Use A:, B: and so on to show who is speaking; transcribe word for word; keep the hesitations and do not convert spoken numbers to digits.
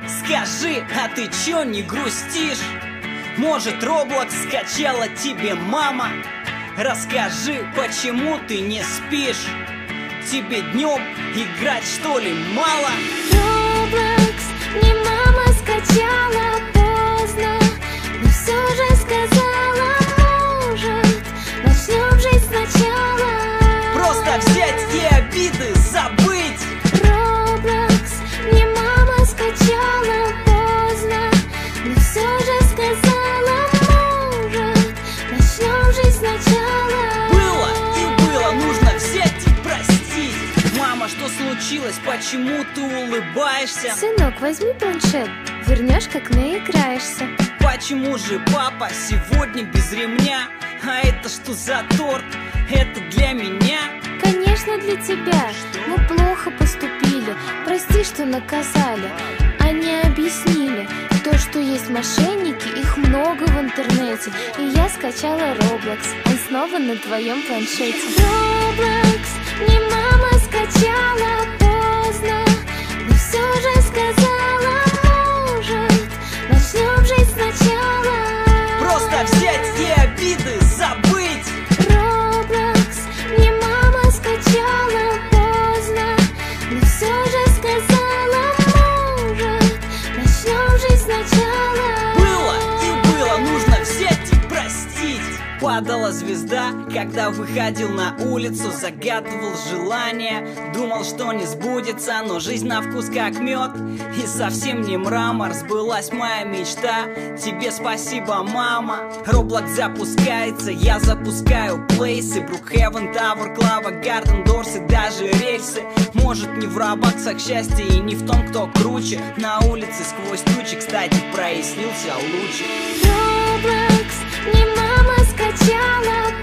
A: Скажи, а ты чё не грустишь? Может, Roblox скачала тебе мама? Расскажи, почему ты не спишь? Тебе днем играть что ли мало?
B: Roblox мне мама скачала поздно, но все же сказала, может, начнем жить сначала.
A: Просто взять и обиды забыть.
B: Roblox мне мама скачала поздно, но все же сказала, может, начнем жить сначала.
A: Было и было, нужно взять и простить. Мама, что случилось? Почему ты улыбаешься?
B: Сынок, возьми планшет, вернешь, как наиграешься.
A: Почему же папа сегодня без ремня? А это что за торт? Это для меня?
B: Конечно, для тебя. Мы плохо поступили, прости, что наказали. Они объяснили, то, что есть мошенники, их много в интернете. И я скачала Roblox, он снова на твоем планшете. Roblox мне мама скачала поздно, но все же сказала, может, начнем жить сначала.
A: Просто взять и обиды забыть.
B: Roblox мне мама скачала поздно, но все же сказала, может, начнем жить сначала.
A: Было и было, нужно взять и простить. Падала звезда, когда выходил на улицу, загадывал желание, думал, что не сбудется, но жизнь на вкус как мед, и совсем не мрамор, сбылась моя мечта. Тебе спасибо, мама. Roblox запускается, я запускаю плейсы, Brookhaven, Tower, Клава, Гарден, Дорс и даже рельсы. Может, не в робаксах счастье и не в том, кто круче. На улице сквозь тучи, кстати, прояснился лучик.
B: Roblox мне мама скачала